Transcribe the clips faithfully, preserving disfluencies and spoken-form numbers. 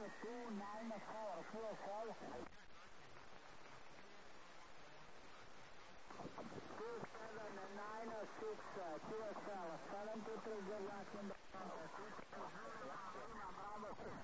two nine four, Q S L. two seven nine six, Q S L, seven two three, good luck in the contest. Bravo six.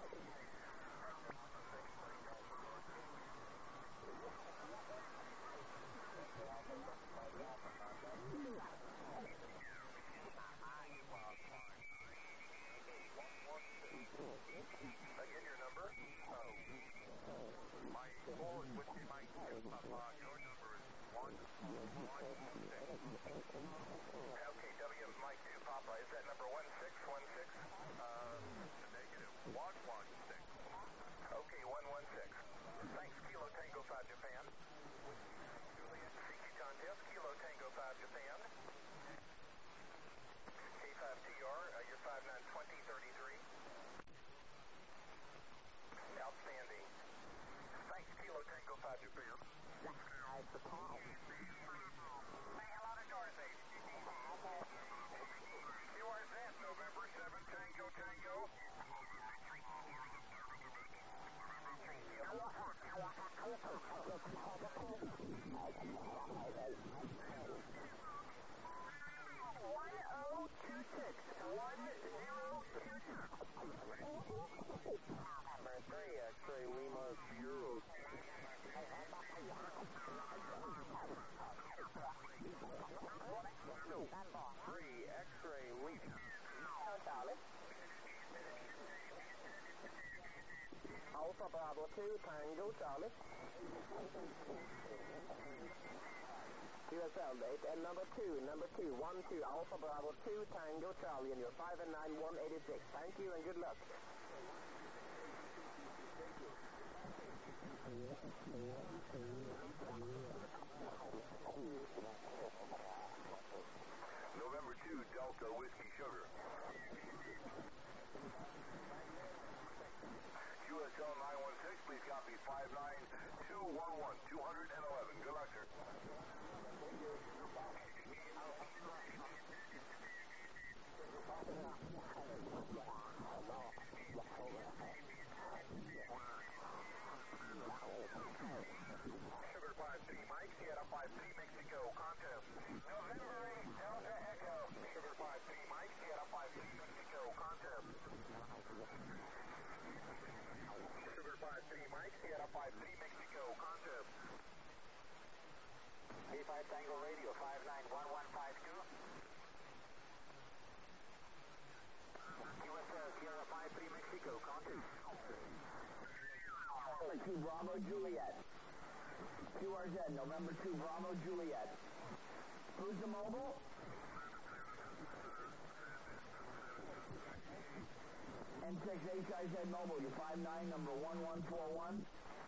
Again, your number? Oh. My goal is with my Papa. Your number is one one six. Okay, W Mike two Papa. Is that number one six one six? Uh, negative. one one six. Okay, one one six. Thanks, Kilo Tango five Japan. Juliet C Q contest, Kilo Tango five Japan. K five T R, uh, you're five nine twenty thirty-three. Outstanding. Thanks, Kilo Tango five Japan. Say hello to Dorothy. Q R Z, November seven, Tango Tango. one oh two six. one oh two six. Number three, X-ray Lima zero. Three, X-ray Lima. Charlie. Alpha Bravo two, Tango Charlie. Q S L date and number two, number two, one two, Alpha Bravo two, Tango Charlie, and you're five and nine, one eighty-six. Thank you and good luck. November two, Delta Whiskey Sugar. Q S L nine one six, please copy five nine two one one, two eleven. Good luck, sir. Sugar five three, Mike, Sierra five three, Mexico, contest. November eight, Delta Echo. Sugar five three, Mike, Sierra five three, Mexico, contest. Sugar five three, Mike, Sierra five three, Mexico, contest. K five Tango Radio, five nine one one five two. Q S L, Sierra five three, Mexico, contest. November two, Bravo, Juliet. Q R Z, November two, Bravo, Juliet. Who's the mobile? N six H I Z mobile, you five nine, number one one four one.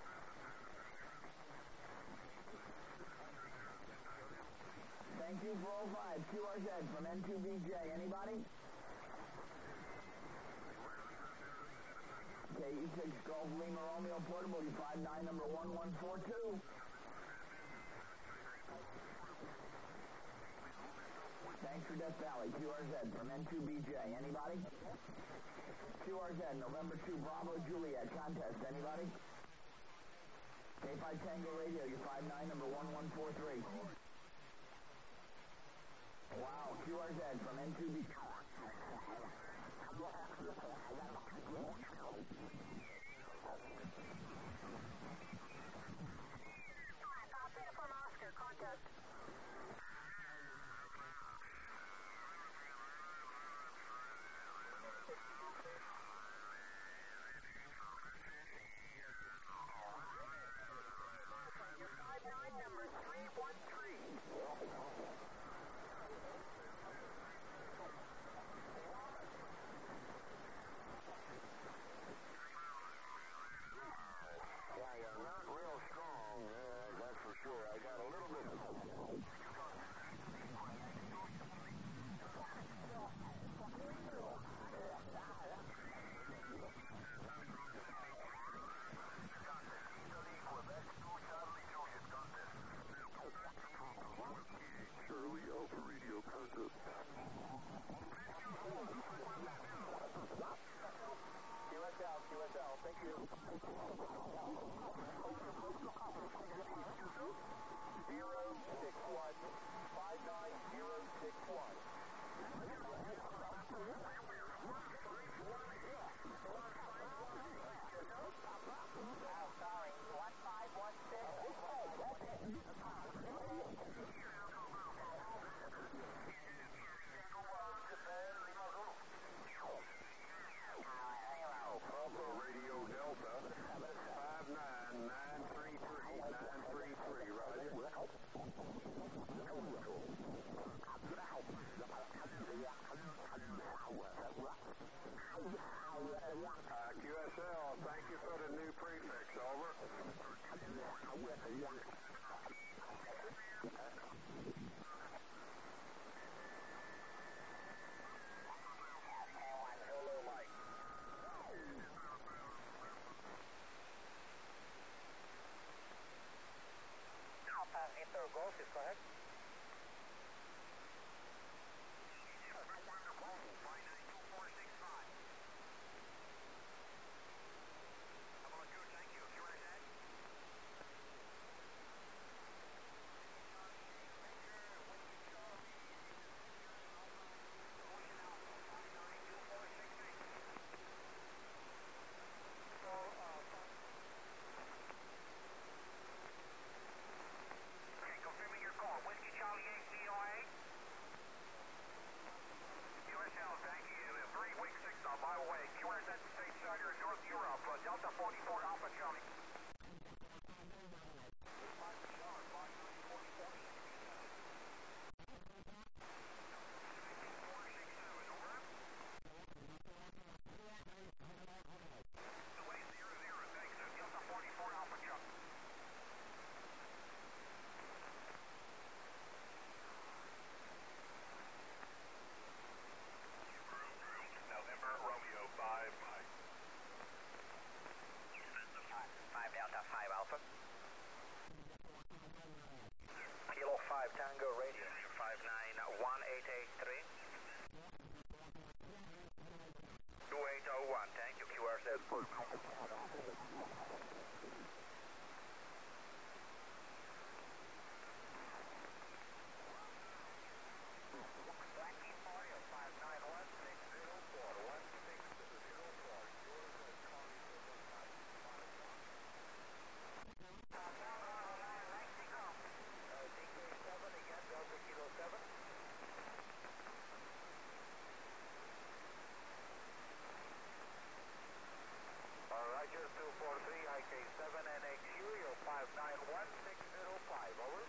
Thank you for oh five, Q R Z from N two B J. Anybody? K E six Golf Lima Romeo Portable, you five nine, number one one four two. Thanks for Death Valley, Q R Z from N two B J. Anybody? Q R Z, November two, Bravo, Juliet, contest. Anybody? K five Tango Radio, you five nine, number one one four three. Wow, Q R Z from N two B J. Copy from Oscar, contest. Your five nine, number three one three. Golf is correct. Delta forty-four Alpha Charlie. November Romeo five. five Delta five Alpha. Kilo five Tango Radio. five nine one eight eight three. two eight zero one, thank you, Q R Z. two four three I K seven N X U, your five nine one six zero five, over.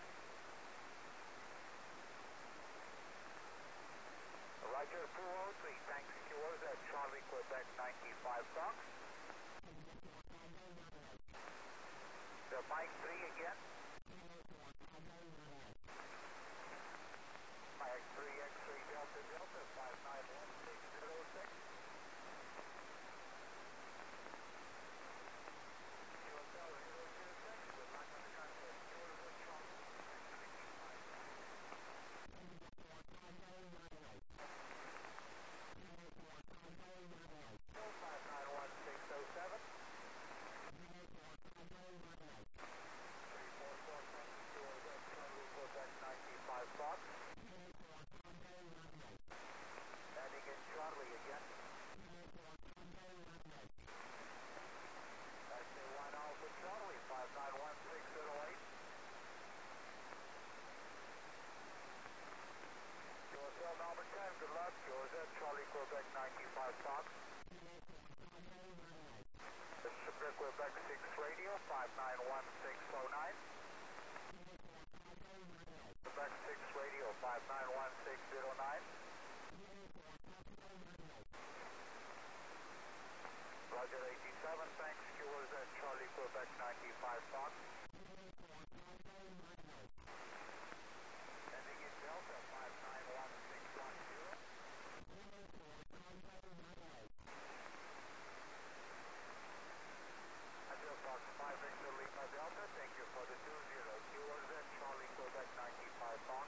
Roger, two oh three, thanks Q R Z, Charlie, Quebec ninety-five Fox. The Mike three again. Mike three X-ray Delta Delta, five nine one six zero six. Landing in Charlie again. That's a one Alpha Charlie, five nine one six zero eight. Q S L number ten, good luck. Q R Z, Charlie, Quebec ninety-five Fox. This is Quebec six Radio, five nine one six zero nine. Quebec six Radio, five nine one six zero nine. Roger eighty-seven, thanks, Q R Z, Charlie, Quebec ninety-five Fox. Ending in Delta, five nine one six one zero. Roger, Fox five Victor Lima Delta, thank you for the two zero, Q R Z, Charlie, Quebec ninety-five Fox.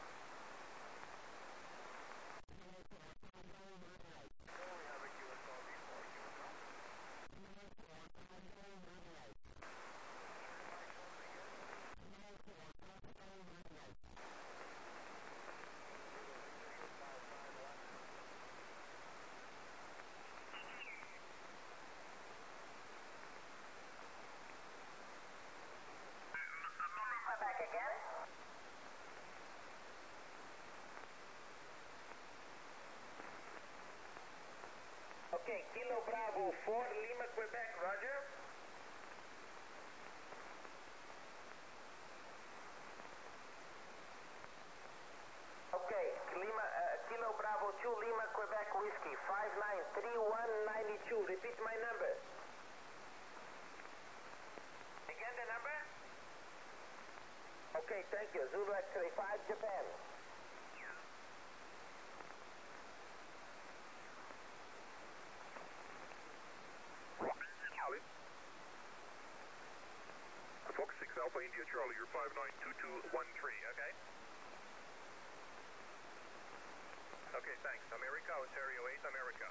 So we have a Q S L before you, no? Bravo four, Lima, Quebec, roger. Okay, Lima, uh, Kilo Bravo two, Lima, Quebec, Whiskey, five nine three one nine two. Repeat my number. Again the number? Okay, thank you. Zulu X-ray five, Japan. Fox six Alpha India Charlie, you're five nine two two one three, okay? Okay, thanks. America, Ontario eight, America.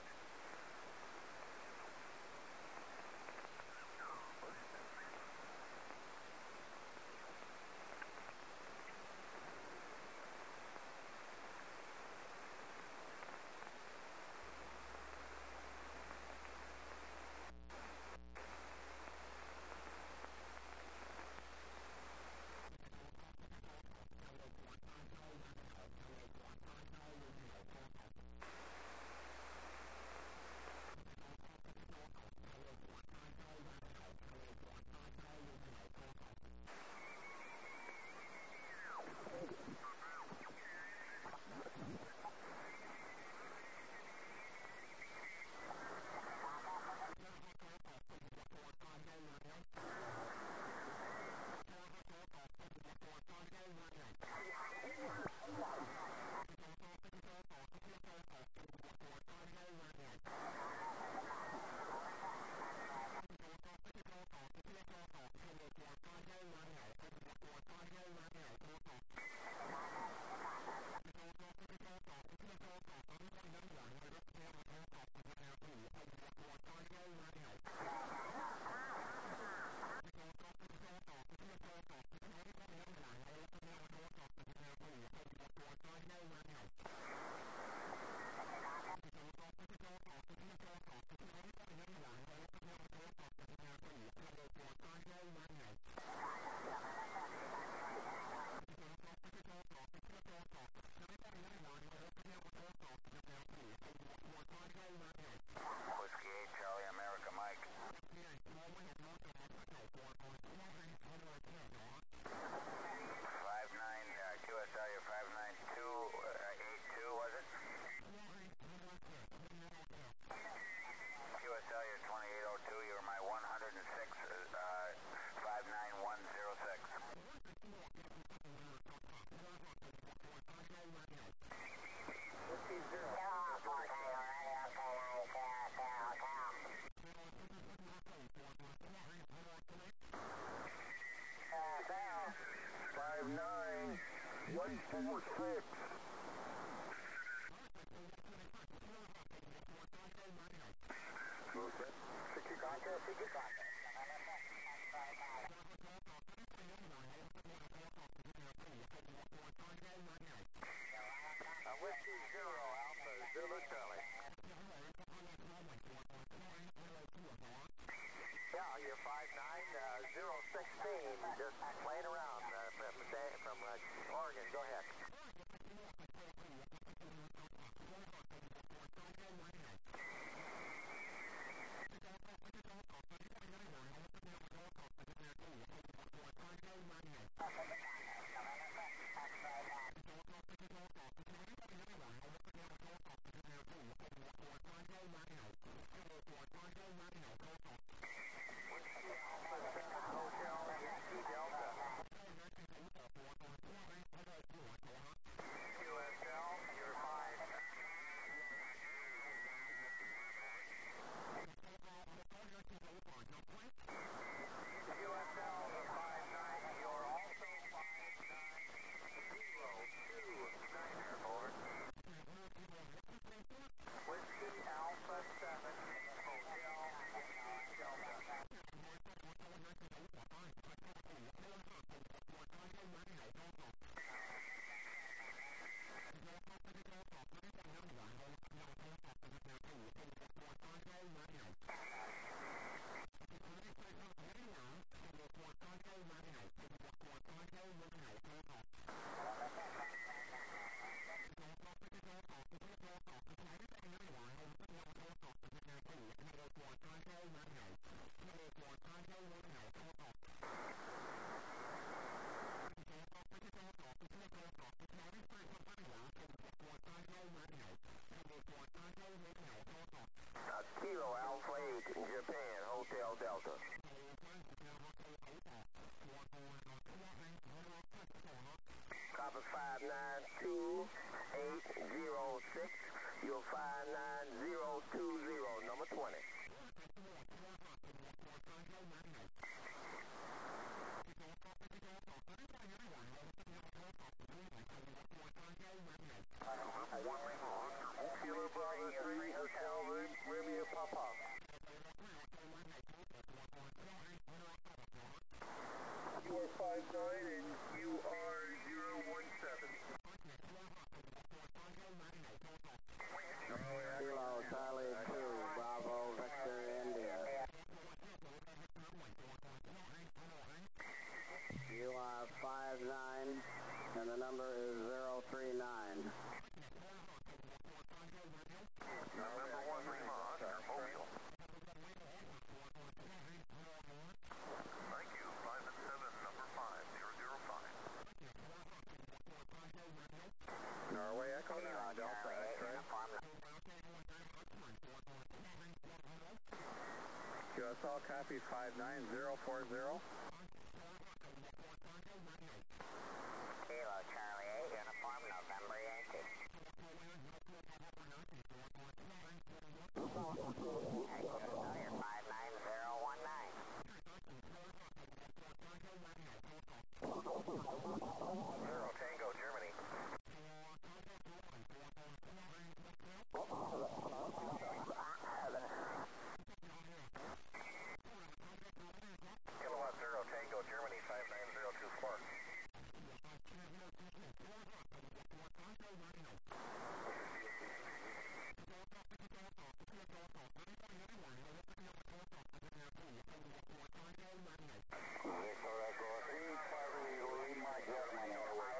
one four six. Okay. Secure contact, secure contact. Uh, Whiskey Zero, Alpha, Zero Charlie. Yeah, you're five nine, uh, zero sixteen, just playing around uh, from, from uh, Oregon. Go ahead. Kilo Alpha eight, Japan, Hotel Delta. Copy five nine two eight zero six. You're five nine zero two zero, number twenty. Kilo Bravo three, Hotel Romeo Papa. You are five nine and you are zero one seven. Kilo Charlie two, Bravo Victor India. You are five nine, and the number is zero three nine. November one Lima, Oscar, Mobile. Thank you, five and seven, number five, zero zero five. Norway Echo nine, Delta X-ray. Q S L copy five nine zero four zero. Kilo Charlie eight, uniform November Yankee. You're five nine zero one nine. Zero Tango, Germany. Kilowatt Zero Tango, Germany, five nine zero two four. Victor Echo three, Charlie Lima, Germany, Norway.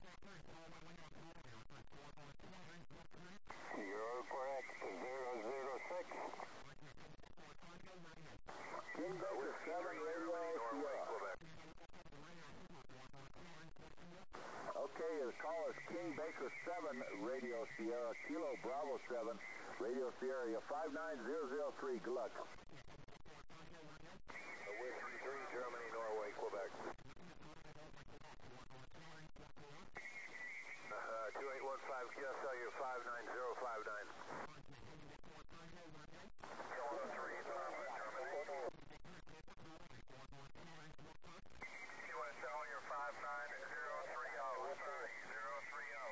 You're correct, zero zero six. King Baker seven, Radio Sierra. Okay, the call is King Baker seven, Radio Sierra, Kilo Bravo seven, Radio Sierra, you're five nine zero zero three, good luck. Whiskey three, Germany, Norway, Quebec. Uh, two eight one five, Q S L, you're five nine zero five nine. Kilo three, Bravo, Germany. Q S L, you're five nine zero three zero, sorry, zero three zero.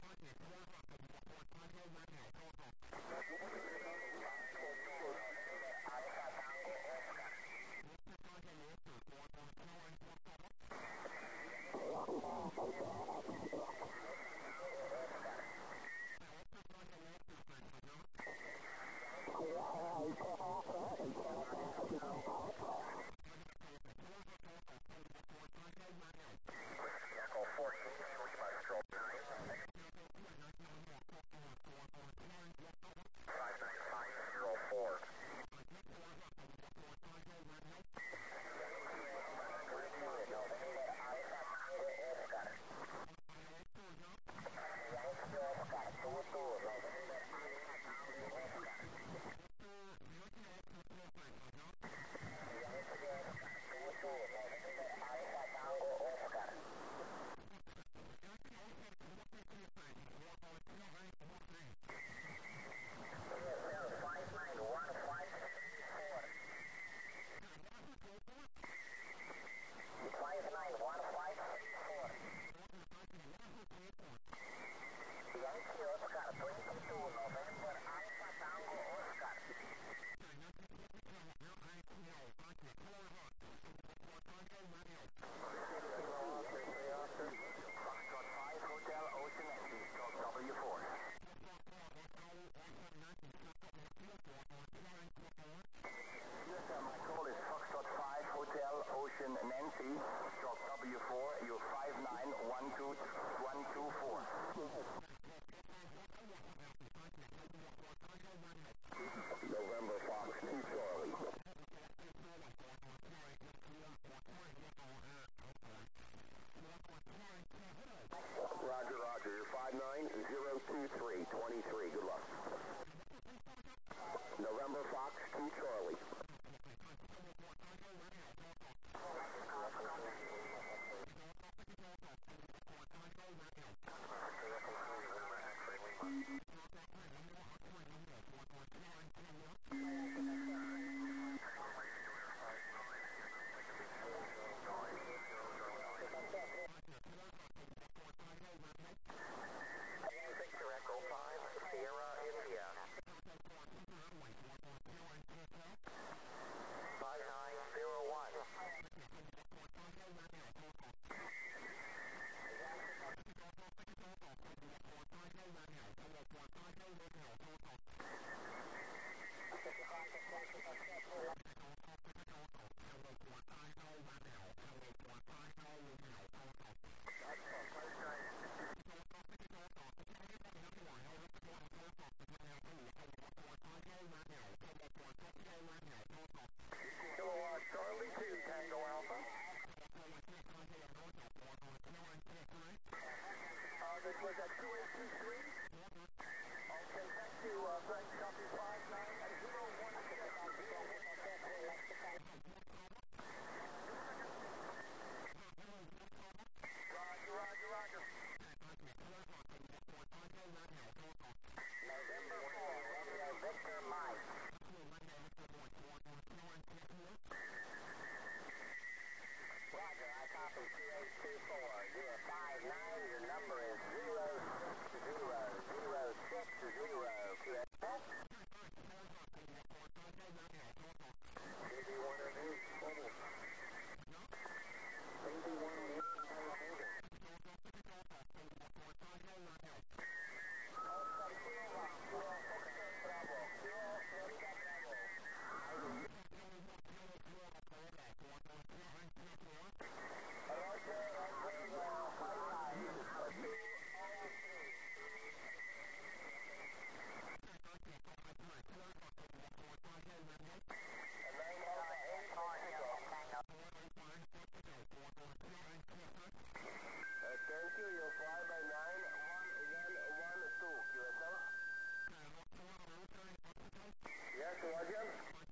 Echo fourteen, Lima, stroke nine. five nine five zero four. Nancy, stroke W four, you're five nine one two one two four. November Fox November Fox two Charlie. Charlie two, Tango Alpha. Uh, this was at two eight two three. Okay, thank you, uh, Frank. Copy five nine zero one six. Roger, roger, roger. November four, Romeo Victor Mike. Roger, I copy two eight two four. You are five nine, your number is zero six zero zero six zero. eighty-one and eight, mobile. eighty-one and eight, mobile. Thank you, you'll fly by nine one one one two, Q S L. Yes, Roger.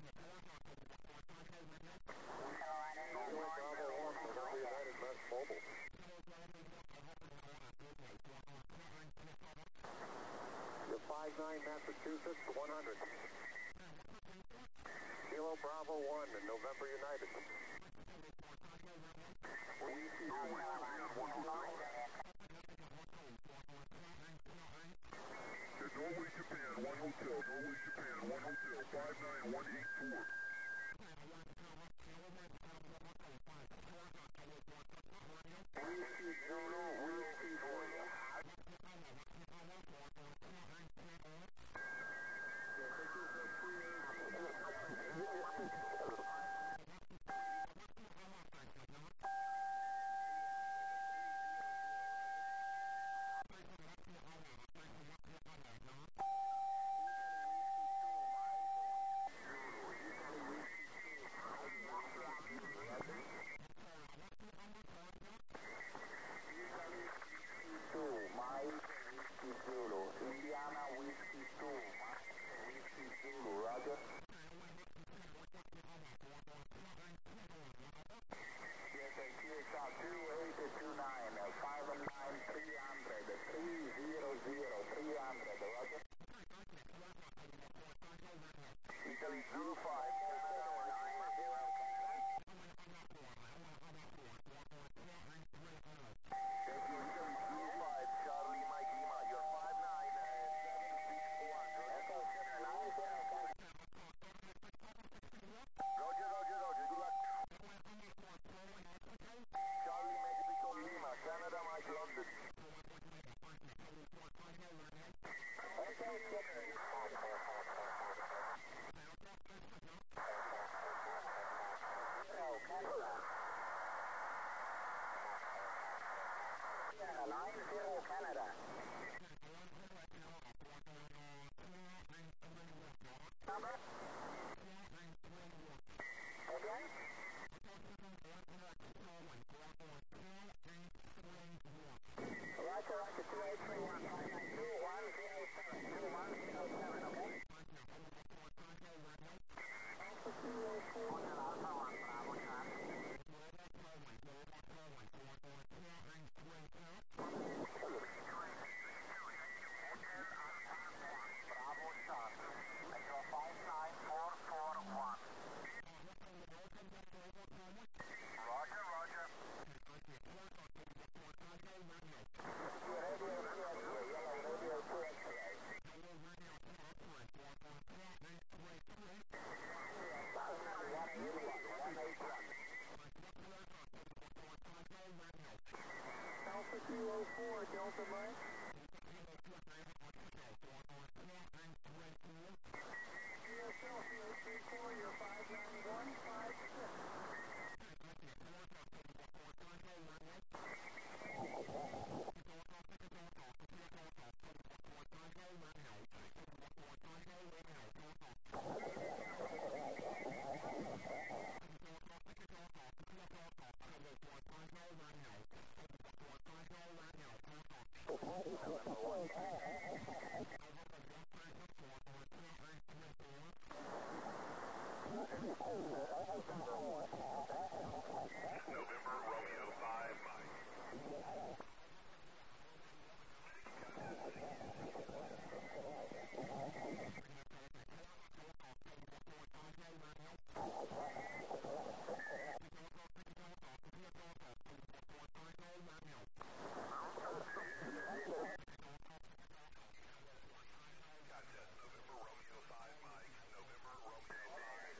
United Mass Mobile. You're five nine Massachusetts, one hundred. Kilo Bravo one in November United. We see Norway, Japan, one hotel, Norway, Japan, one hotel, five nine one eight four. No, no, we see for you. Two, Mike, Whiskey Zulu, Indiana Whiskey Alpha Mike. U S L three three four, you're five nine one five six. November Romeo five Mike. Contest November Romeo five Mike. November Romeo five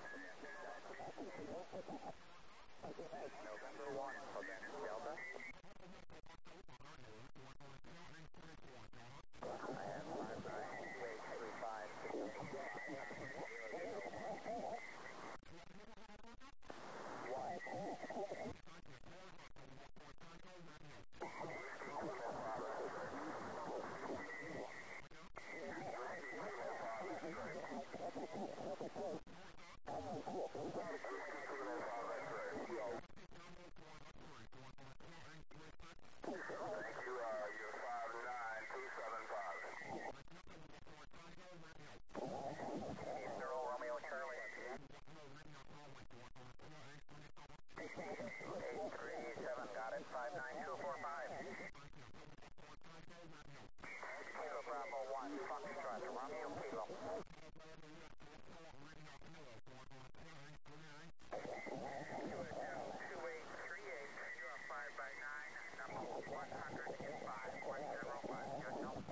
November one, Advantage Delta. I have five nine two eight three five six five nine two four five. Kilo Bravo one, Foxtrot, Romeo Kilo. two eight three eight, you are five by nine, number one hundred five, one zero five, U S L.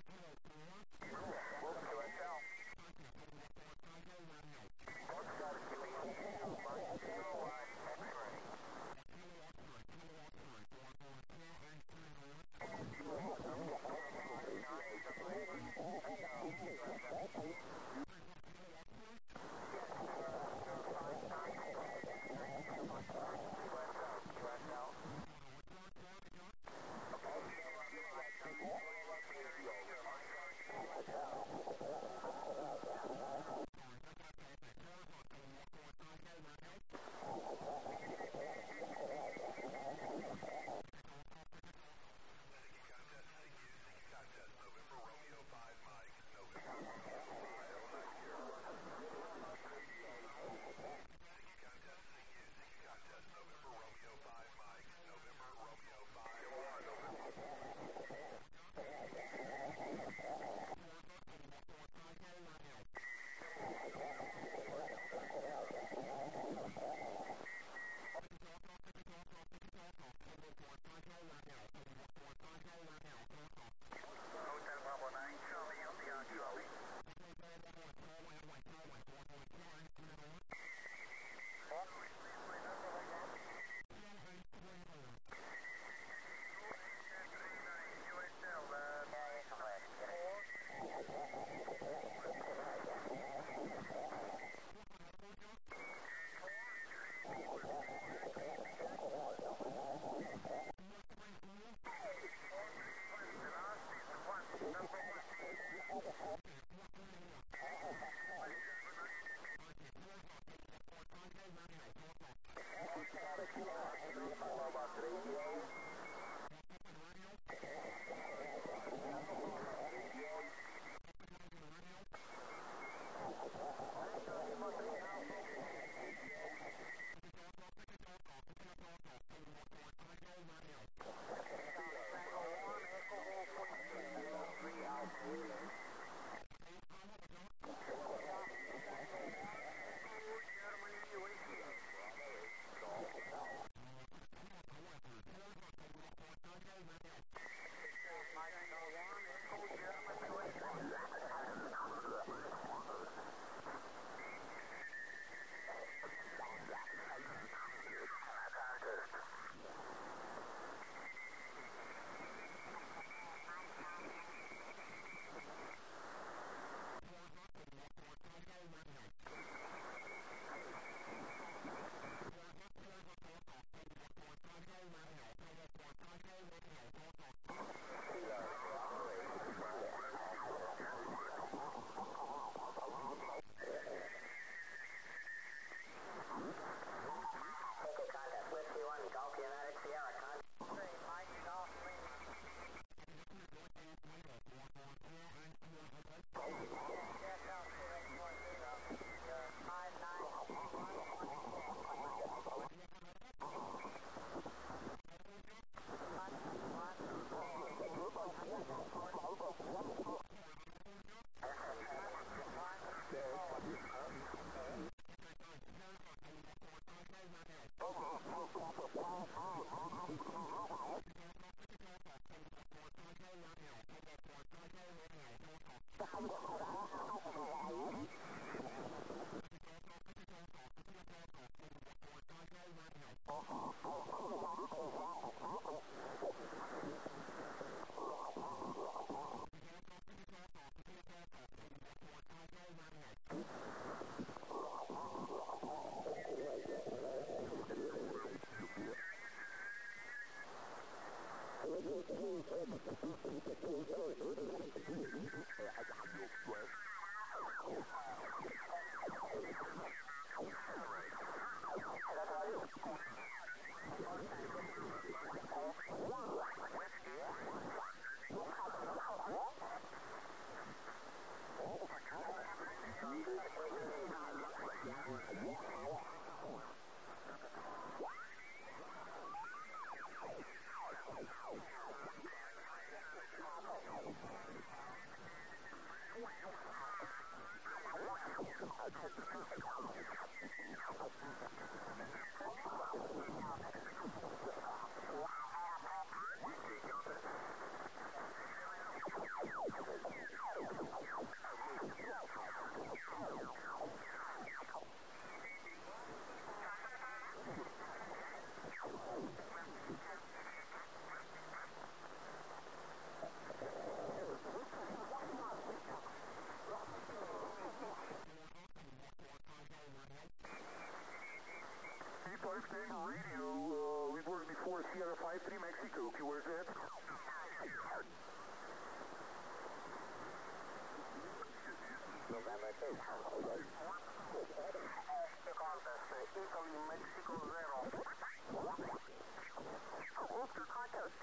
U S L. Foxtrot, Q E two, Mike zero one, X-ray. Contest November Romeo five Mike. November Romeo five Contest Contest November Romeo five Mike. November Romeo five Hotel Bravo nine, Charlie, you'll be on Charlie. U S L, uh, Sierra five three Mexico, Q R Z. November two. Este contest, Italy, Mexico zero. Ulster contest.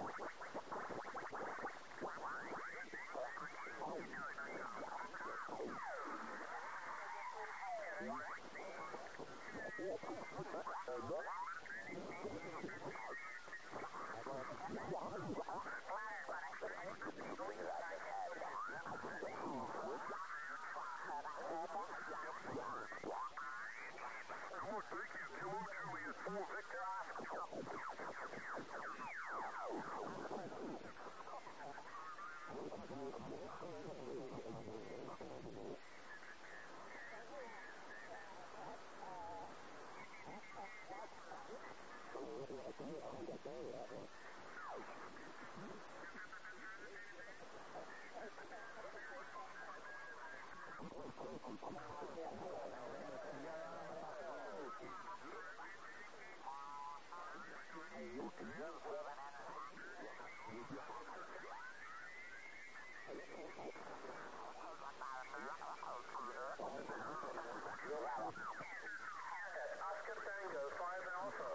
Oscar Tango, five Alpha,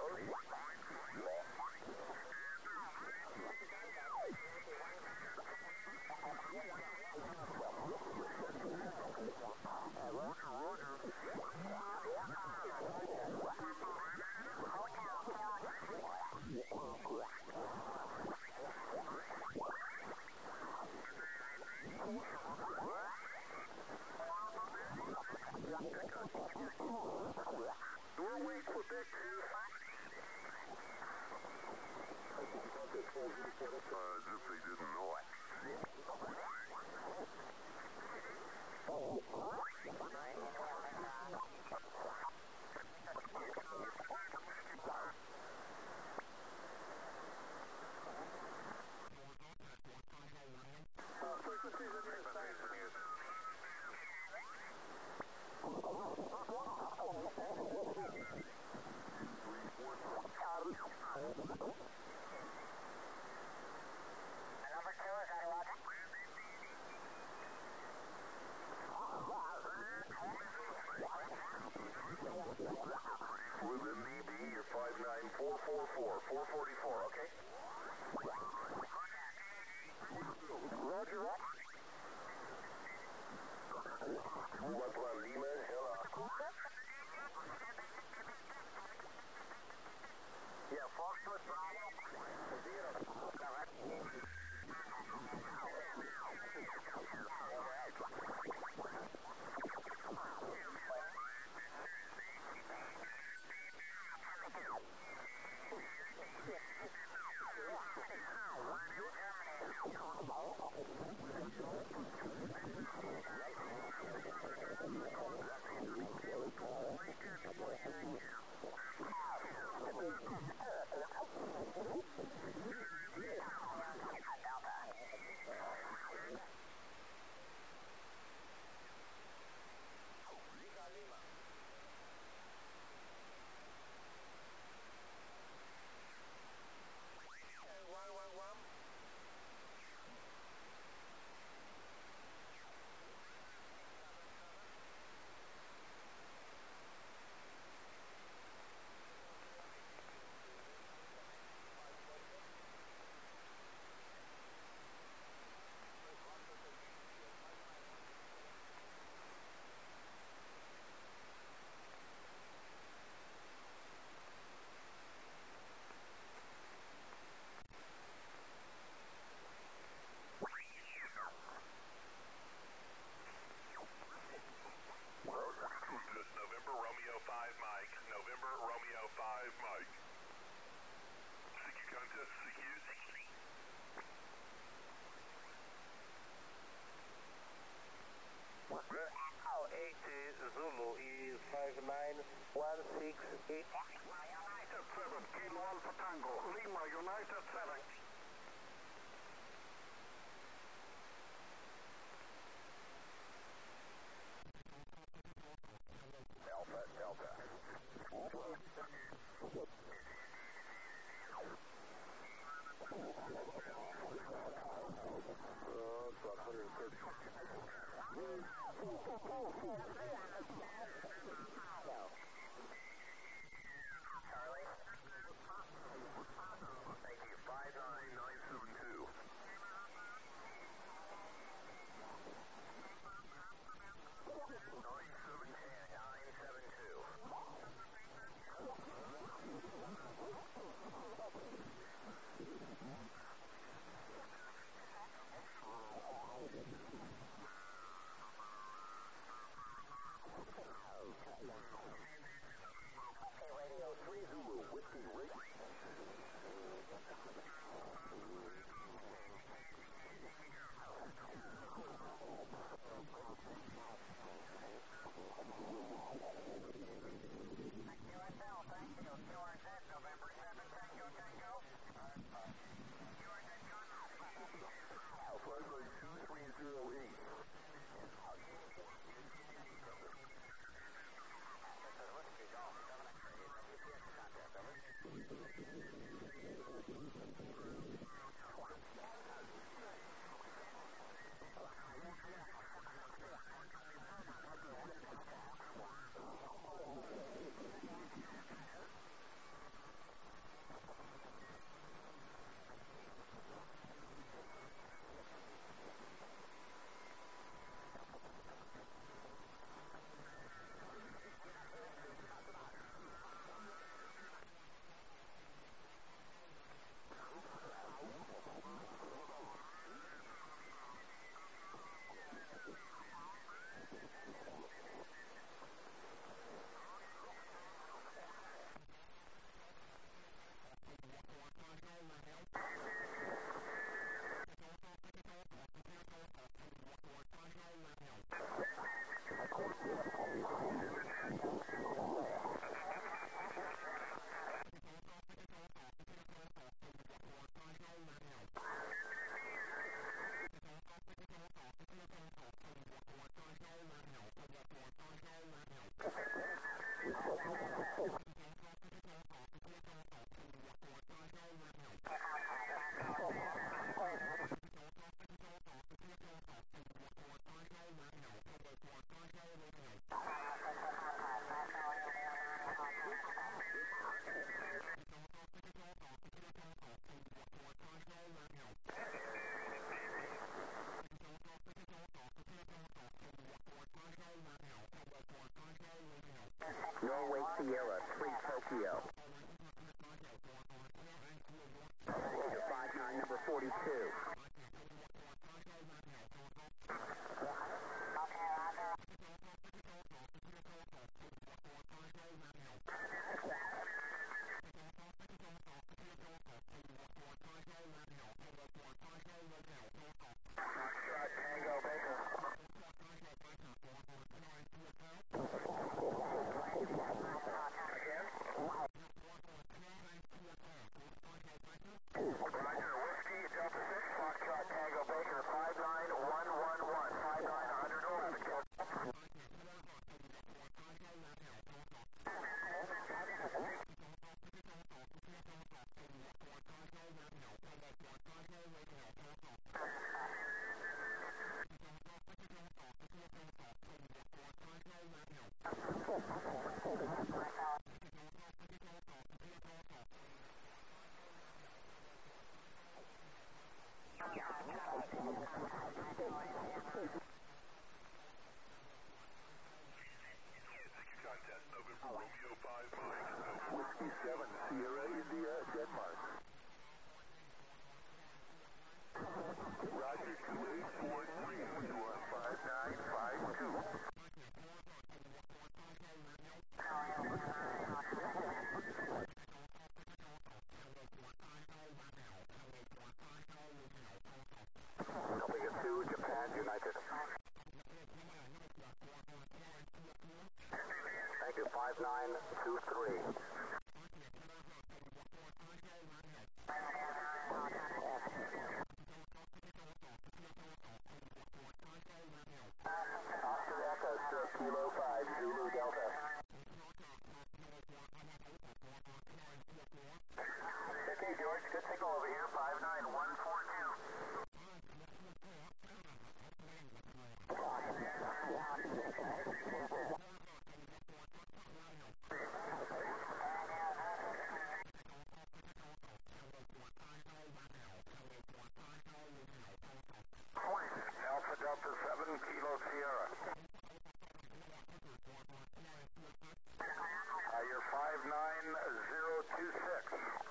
Norway, Quebec, two. Uh, as if they didn't know it. Number two, is that a rocket? With N D B, you're five nine four four four, four forty-four, okay? Roger. Whatland Lima, hello. Yeah, Foxtrot Bravo. Zero. Contest secured. Oh, eight Zulu is five nine one six eight. United seven, Kilo Alpha Tango, Lima, United seven. Alpha, Delta. Uh, it's about one hundred thirty. Charlie? Thank you. five nine nine seven two. nine seven ten, nine seven two. Okay, radio three Zulu, Whiskey Rick. Flight two three zero eight. Norway Sierra, three Tokyo. five nine, number forty-two. Foxtrot Tango Baker. Again? Roger, Whiskey, Delta six, Foxtrot Tango Baker, five nine one one one, five nine one eleven, go. Contest November Romeo five Mike. Whiskey seven, Sierra India, Denmark. Roger two eight four three, you are five nine five two. nine two three. Oscar Echo to Kilo five, Zulu Delta. Okay, George, good signal over here, five nine one four two. Alpha Delta seven, Kilo Sierra. Uh, you're five nine zero two six.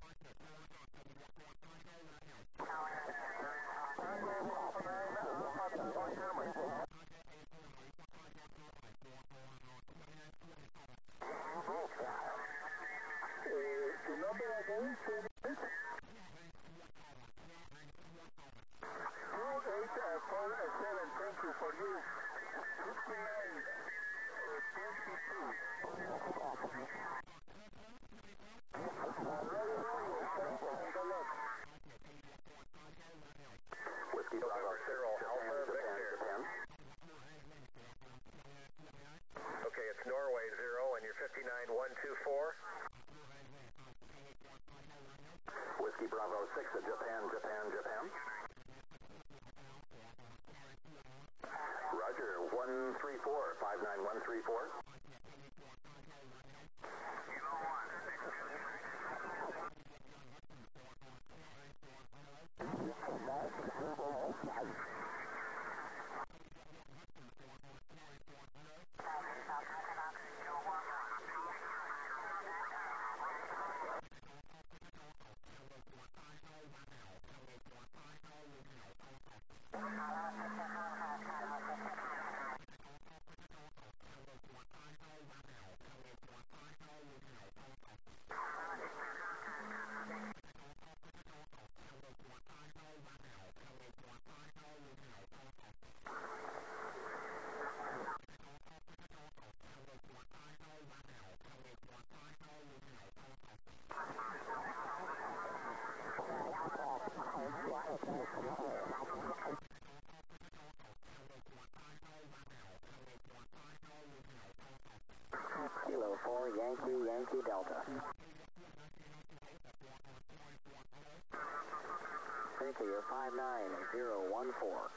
The number again, two eight four seven, thank you for this. fifty-nine twenty-two. Whiskey Bravo zero, Alpha, Japan, Japan. Okay, it's Norway zero, and you're fifty-nine one two four. Whiskey Bravo six at Japan, Japan, Japan. Roger, one three four, five nine one three four. Kilo four, Yankee, Yankee Delta. Thank you, you're five nine zero one four.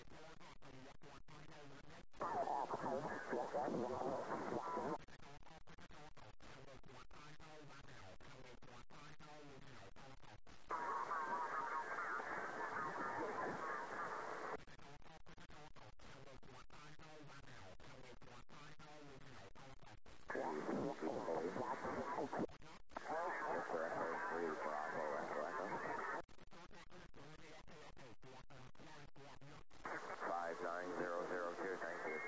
five nine zero zero two, thank you.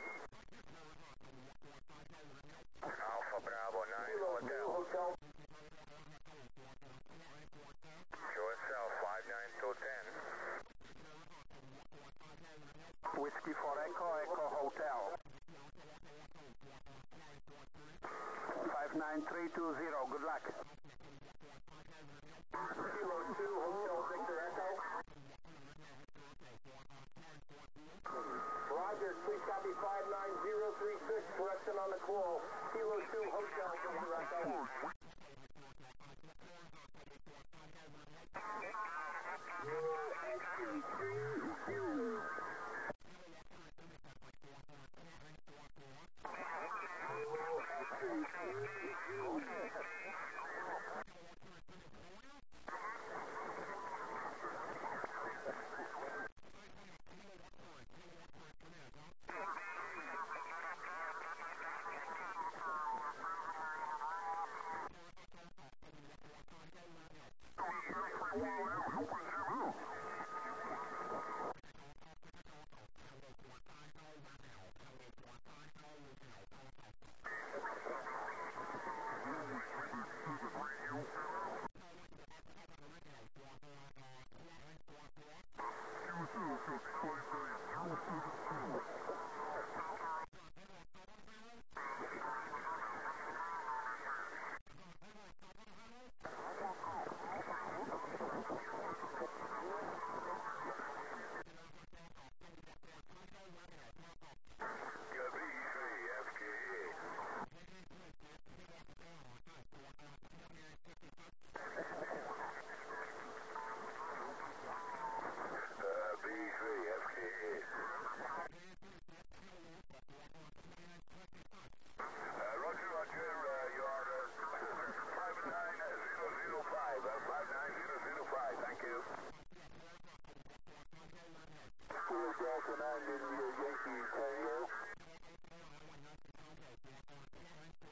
Alpha Bravo nine Hotel. Show itself five nine two ten. Whiskey for Echo, Echo Hotel. five nine three two zero, good luck. Kilo two Hotel Victor Echo. Roger, please copy five nine zero three six, correction on the call. Kilo two Hotel Victor Echo.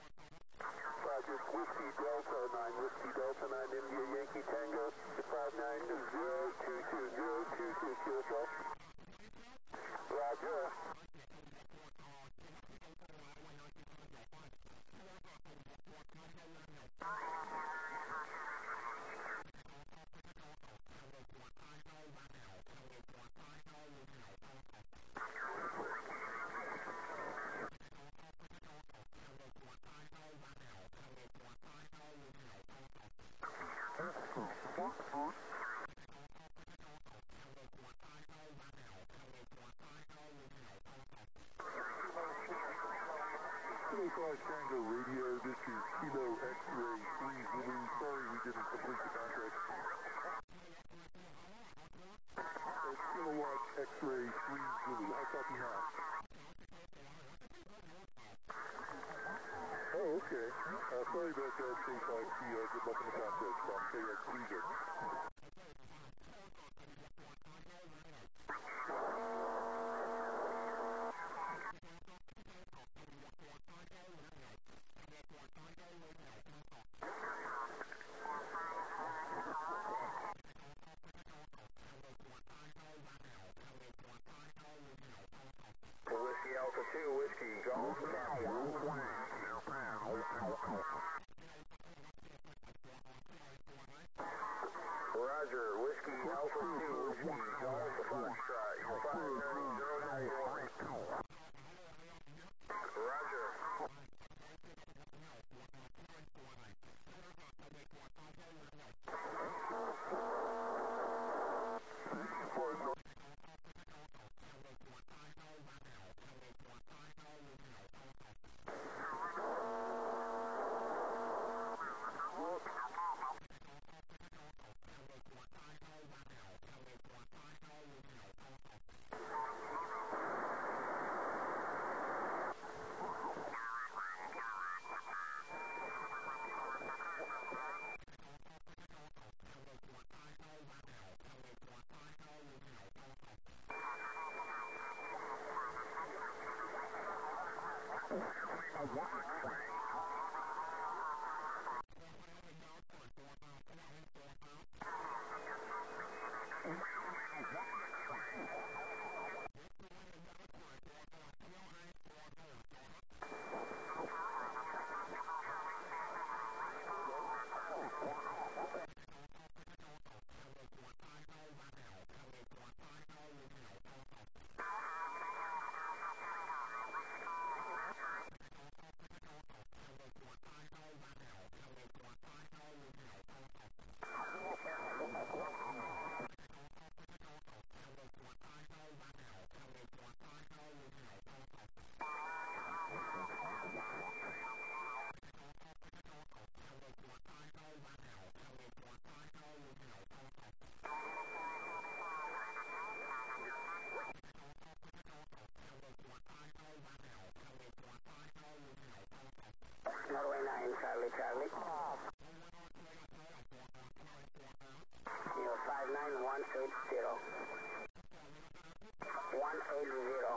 Roger, Whiskey Delta nine, Whiskey Delta nine, India Yankee Tango, five nine zero two two zero two two, Q S L. Roger. Kilo five Tango radio, this is Kilo X-Ray three Zulu. Sorry we didn't complete the contract. Uh, Kilowatt X-Ray three Zulu. How copy now? Oh, okay. Uh, sorry about that, K five T R. Good luck in the contest. From K X Leader. Whiskey Alpha two, Whiskey Golf, copy. Roger, Whiskey Alpha two, Whiskey Golf, Foxtrot, five nine zero nine one. Roger. Norway nine, Charlie, Charlie. You're five nine one eight zero. one eight zero.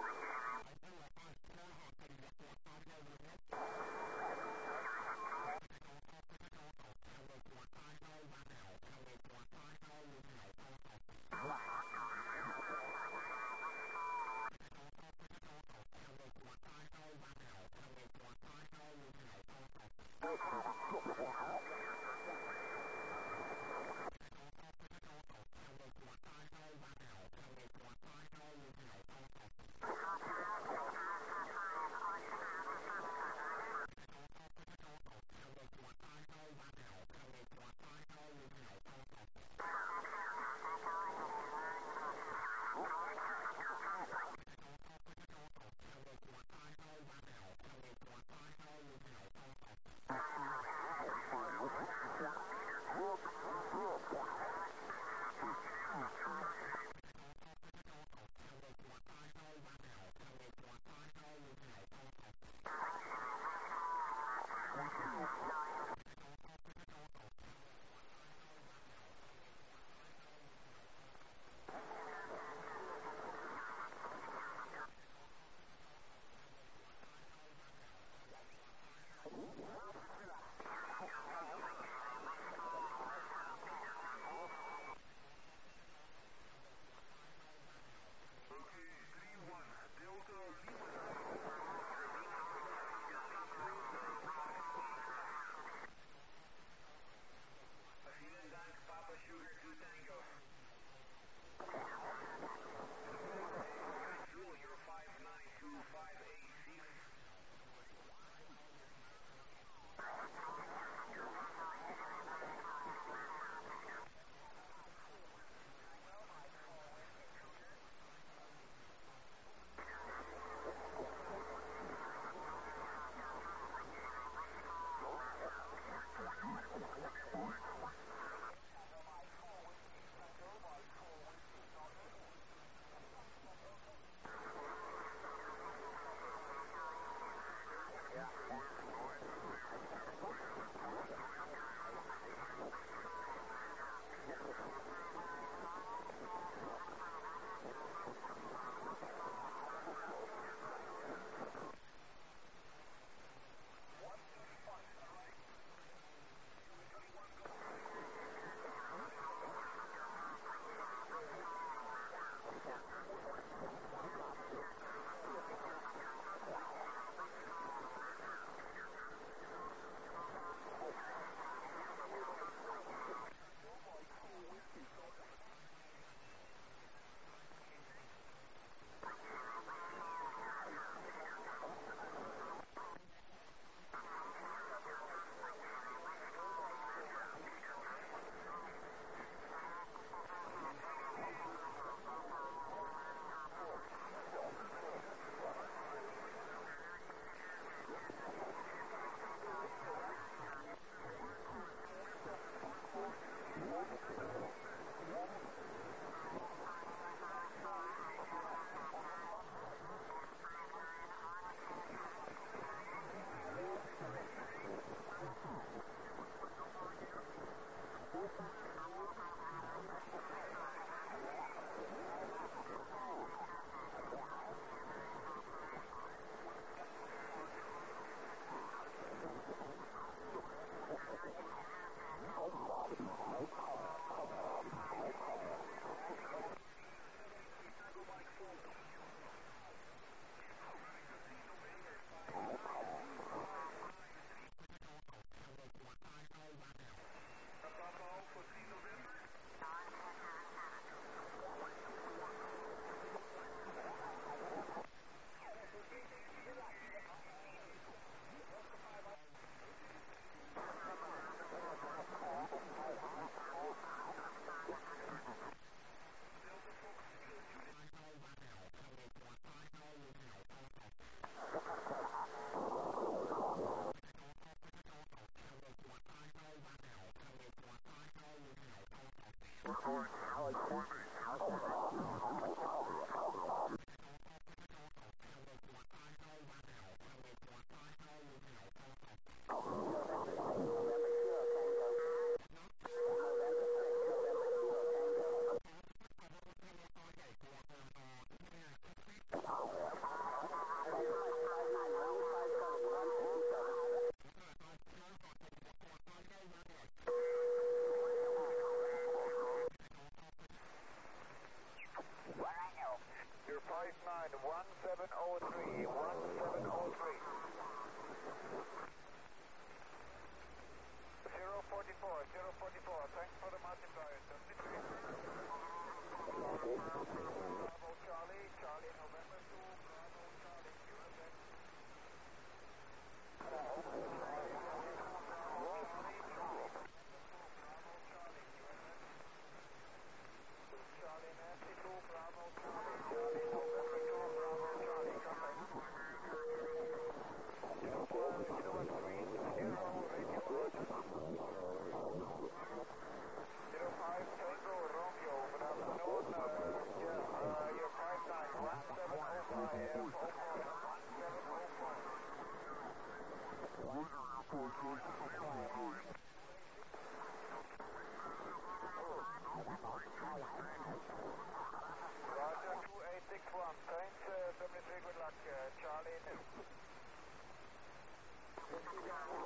Whiskey Delta